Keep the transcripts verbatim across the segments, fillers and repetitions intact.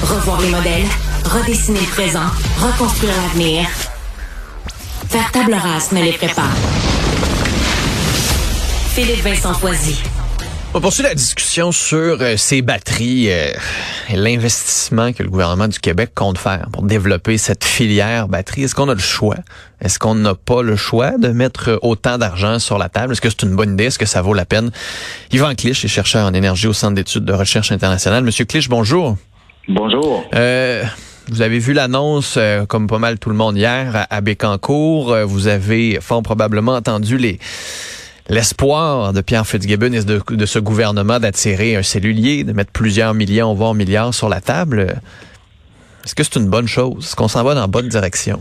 Revoir les modèles, redessiner le présent, reconstruire l'avenir. Faire table rase ne les prépare. Philippe Vincent Foisy. On poursuit la discussion sur euh, ces batteries euh, et l'investissement que le gouvernement du Québec compte faire pour développer cette filière batterie. Est-ce qu'on a le choix? Est-ce qu'on n'a pas le choix de mettre autant d'argent sur la table? Est-ce que c'est une bonne idée? Est-ce que ça vaut la peine? Yvan Clich est chercheur en énergie au Centre d'études de recherche internationale. Monsieur Clich, bonjour. Bonjour. Euh, vous avez vu l'annonce, euh, comme pas mal tout le monde hier, à, à Bécancour. Euh, vous avez fort probablement entendu les... l'espoir de Pierre Fitzgibbon et de, de ce gouvernement d'attirer un cellulier, de mettre plusieurs millions, voire milliards sur la table. Est-ce que c'est une bonne chose? Est-ce qu'on s'en va dans la bonne direction?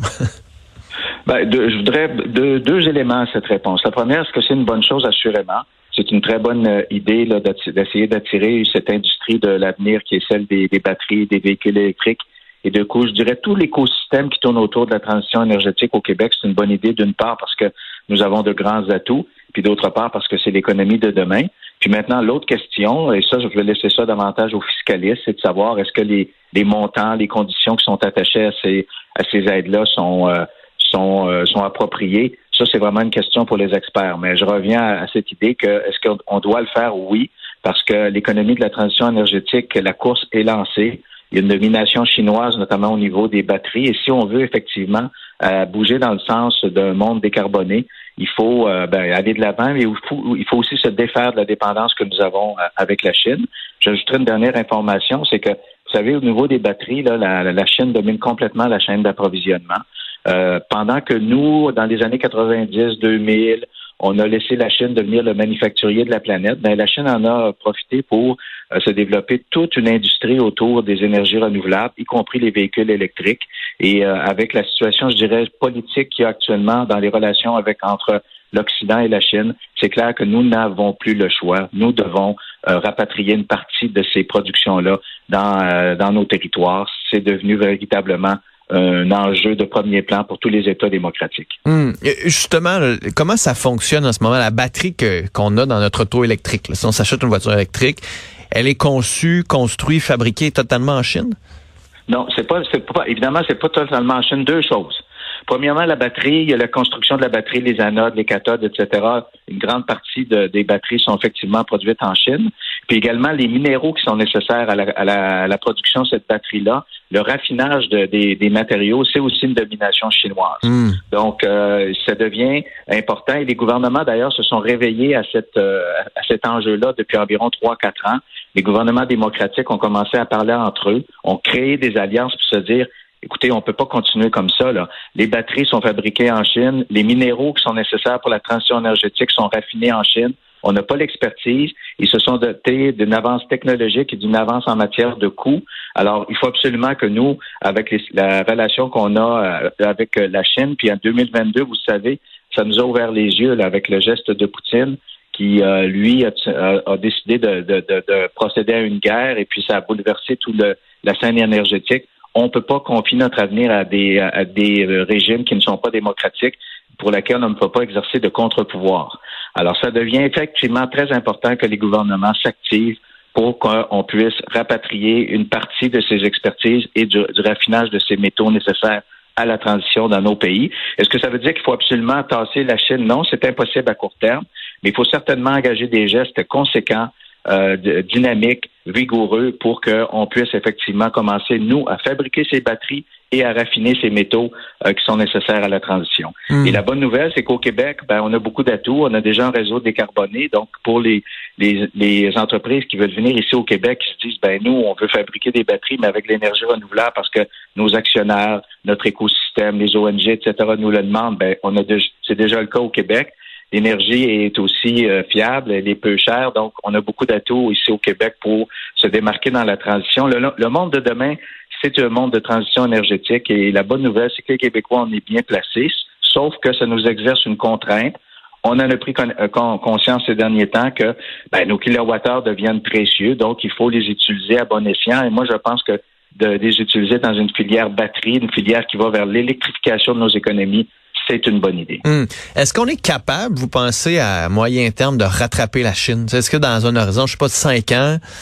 Ben, de, je voudrais de, deux éléments à cette réponse. La première, est-ce que c'est une bonne chose? Assurément. C'est une très bonne euh, idée là, d'essayer d'attirer cette industrie de l'avenir qui est celle des, des batteries, des véhicules électriques. Et de coup, je dirais tout l'écosystème qui tourne autour de la transition énergétique au Québec, c'est une bonne idée d'une part parce que nous avons de grands atouts, puis d'autre part parce que c'est l'économie de demain. Puis maintenant, l'autre question, et ça, je vais laisser ça davantage aux fiscalistes, c'est de savoir est-ce que les, les montants, les conditions qui sont attachées à ces, à ces aides-là sont, euh, sont, euh, sont appropriées. Ça, c'est vraiment une question pour les experts. Mais je reviens à, à cette idée que est-ce qu'on doit le faire? Oui, parce que l'économie de la transition énergétique, la course est lancée. Il y a une domination chinoise, notamment au niveau des batteries. Et si on veut effectivement euh, bouger dans le sens d'un monde décarboné, il faut euh, ben, aller de l'avant, mais il faut, il faut aussi se défaire de la dépendance que nous avons euh, avec la Chine. J'ajouterai une dernière information, c'est que, vous savez, au niveau des batteries, là, la, la Chine domine complètement la chaîne d'approvisionnement. Euh, pendant que nous, dans les années quatre-vingt-dix, deux mille, on a laissé la Chine devenir le manufacturier de la planète, ben, la Chine en a profité pour euh, se développer toute une industrie autour des énergies renouvelables, y compris les véhicules électriques. Et euh, avec la situation, je dirais, politique qu'il y a actuellement dans les relations avec entre l'Occident et la Chine, c'est clair que nous n'avons plus le choix. Nous devons euh, rapatrier une partie de ces productions-là dans, euh, dans nos territoires. C'est devenu véritablement un enjeu de premier plan pour tous les États démocratiques. Hum, justement, comment ça fonctionne en ce moment, la batterie que, qu'on a dans notre auto électrique? Là, si on s'achète une voiture électrique, elle est conçue, construite, fabriquée totalement en Chine? Non, c'est pas, c'est pas, évidemment, c'est pas totalement en Chine. Deux choses. Premièrement, la batterie, il y a la construction de la batterie, les anodes, les cathodes, et cetera. Une grande partie de, des batteries sont effectivement produites en Chine. Puis également, les minéraux qui sont nécessaires à la, à la, à la production de cette batterie-là, le raffinage de, des, des matériaux, c'est aussi une domination chinoise. Mm. Donc, euh, ça devient important. Et les gouvernements, d'ailleurs, se sont réveillés à, cette, euh, à cet enjeu-là depuis environ trois à quatre ans. Les gouvernements démocratiques ont commencé à parler entre eux, ont créé des alliances pour se dire écoutez, on peut pas continuer comme ça, là. Les batteries sont fabriquées en Chine. Les minéraux qui sont nécessaires pour la transition énergétique sont raffinés en Chine. On n'a pas l'expertise. Ils se sont dotés d'une avance technologique et d'une avance en matière de coûts. Alors, il faut absolument que nous, avec les, la relation qu'on a euh, avec la Chine, puis en deux mille vingt-deux, vous savez, ça nous a ouvert les yeux là, avec le geste de Poutine qui, euh, lui, a, a, a décidé de, de, de, de procéder à une guerre et puis ça a bouleversé toute la scène énergétique. On ne peut pas confier notre avenir à des, à des régimes qui ne sont pas démocratiques, pour lesquels on ne peut pas exercer de contre-pouvoir. Alors, ça devient effectivement très important que les gouvernements s'activent pour qu'on puisse rapatrier une partie de ces expertises et du, du raffinage de ces métaux nécessaires à la transition dans nos pays. Est-ce que ça veut dire qu'il faut absolument tasser la Chine? Non, c'est impossible à court terme, mais il faut certainement engager des gestes conséquents, Euh, de, dynamique, vigoureux pour qu'on puisse effectivement commencer, nous, à fabriquer ces batteries et à raffiner ces métaux euh, qui sont nécessaires à la transition. Mmh. Et la bonne nouvelle, c'est qu'au Québec, ben, on a beaucoup d'atouts. On a déjà un réseau décarboné. Donc, pour les, les, les entreprises qui veulent venir ici au Québec, qui se disent, ben, nous, on veut fabriquer des batteries, mais avec l'énergie renouvelable parce que nos actionnaires, notre écosystème, les O N G, et cetera, nous le demandent, ben, on a de, c'est déjà le cas au Québec. L'énergie est aussi euh, fiable, elle est peu chère, donc on a beaucoup d'atouts ici au Québec pour se démarquer dans la transition. Le, le monde de demain, c'est un monde de transition énergétique et la bonne nouvelle, c'est que les Québécois, on est bien placés, sauf que ça nous exerce une contrainte. On en a pris con- con- conscience ces derniers temps que ben, nos kilowattheures deviennent précieux, donc il faut les utiliser à bon escient. Et moi, je pense que de, de les utiliser dans une filière batterie, une filière qui va vers l'électrification de nos économies, c'est une bonne idée. Hum. Est-ce qu'on est capable, vous pensez, à moyen terme, de rattraper la Chine? Est-ce que dans un horizon, je sais pas, de cinq ans,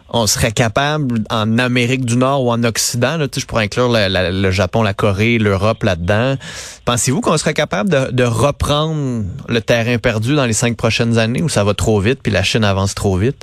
on serait capable, en Amérique du Nord ou en Occident, là, je pourrais inclure la, la, le Japon, la Corée, l'Europe là-dedans, pensez-vous qu'on serait capable de, de reprendre le terrain perdu dans les cinq prochaines années ou ça va trop vite puis la Chine avance trop vite?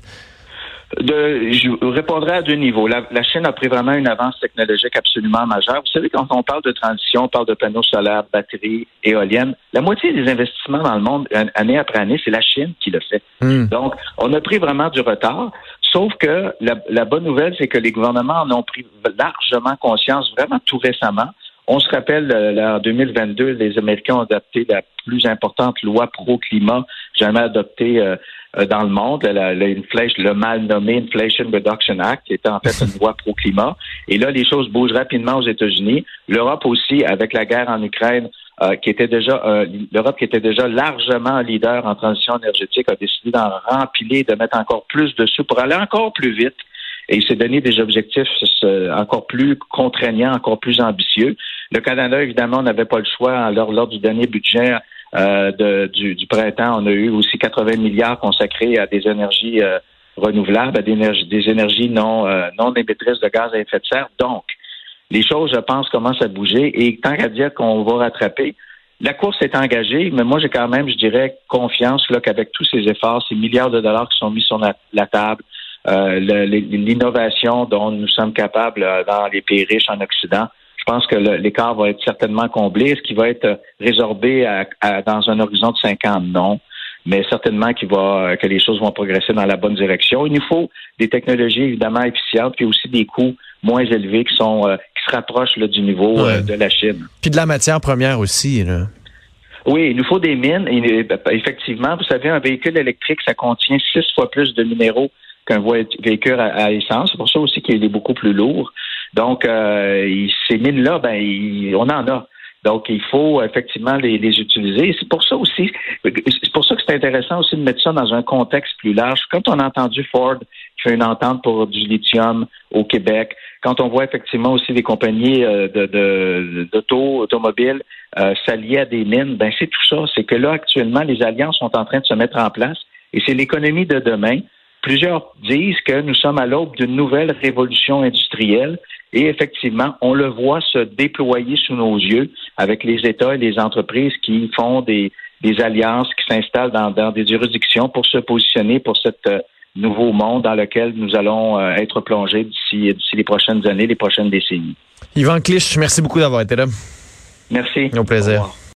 De, je répondrai à deux niveaux. La, la Chine a pris vraiment une avance technologique absolument majeure. Vous savez, quand on parle de transition, on parle de panneaux solaires, batteries, éoliennes, la moitié des investissements dans le monde, année après année, c'est la Chine qui le fait. Mm. Donc, on a pris vraiment du retard, sauf que la, la bonne nouvelle, c'est que les gouvernements en ont pris largement conscience, vraiment tout récemment. On se rappelle, euh, en deux mille vingt-deux, les Américains ont adopté la plus importante loi pro-climat jamais adoptée euh, dans le monde, la, la, le mal nommé Inflation Reduction Act, qui était en fait une loi pro-climat. Et là, les choses bougent rapidement aux États-Unis. L'Europe aussi, avec la guerre en Ukraine, euh, qui était déjà euh, l'Europe qui était déjà largement leader en transition énergétique, a décidé d'en rempiler, de mettre encore plus dessus pour aller encore plus vite. Et il s'est donné des objectifs encore plus contraignants, encore plus ambitieux. Le Canada, évidemment, n'avait pas le choix. Lors, lors du dernier budget euh, de, du, du printemps, on a eu aussi quatre-vingts milliards consacrés à des énergies euh, renouvelables, à des énergies, des énergies non, euh, non émettrices de gaz à effet de serre. Donc, les choses, je pense, commencent à bouger. Et tant qu'à dire qu'on va rattraper, la course est engagée, mais moi, j'ai quand même, je dirais, confiance là, qu'avec tous ces efforts, ces milliards de dollars qui sont mis sur la, la table, Euh, le, l'innovation dont nous sommes capables euh, dans les pays riches en Occident, je pense que le, l'écart va être certainement comblé. Est-ce qu'il va être résorbé à, à, dans un horizon de cinq ans? Non. Mais certainement qu'il va, que les choses vont progresser dans la bonne direction. Il nous faut des technologies évidemment efficientes, puis aussi des coûts moins élevés qui sont euh, qui se rapprochent là, du niveau ouais. euh, de la Chine. Puis de la matière première aussi, là. Oui, il nous faut des mines. Et, effectivement, vous savez, un véhicule électrique, ça contient six fois plus de minéraux qu'un véhicule à, à essence. C'est pour ça aussi qu'il est beaucoup plus lourd. Donc, euh, il, ces mines-là, ben, il, on en a. Donc, il faut effectivement les, les utiliser. Et c'est pour ça aussi, c'est pour ça que c'est intéressant aussi de mettre ça dans un contexte plus large. Quand on a entendu Ford qui fait une entente pour du lithium au Québec, quand on voit effectivement aussi des compagnies de, de, d'auto, automobiles euh, s'allier à des mines, ben c'est tout ça. C'est que là, actuellement, les alliances sont en train de se mettre en place et c'est l'économie de demain. Plusieurs disent que nous sommes à l'aube d'une nouvelle révolution industrielle et effectivement, on le voit se déployer sous nos yeux avec les États et les entreprises qui font des, des alliances, qui s'installent dans, dans des juridictions pour se positionner pour ce euh, nouveau monde dans lequel nous allons euh, être plongés d'ici, d'ici les prochaines années, les prochaines décennies. Yvan Clich, merci beaucoup d'avoir été là. Merci. Au plaisir. Au revoir.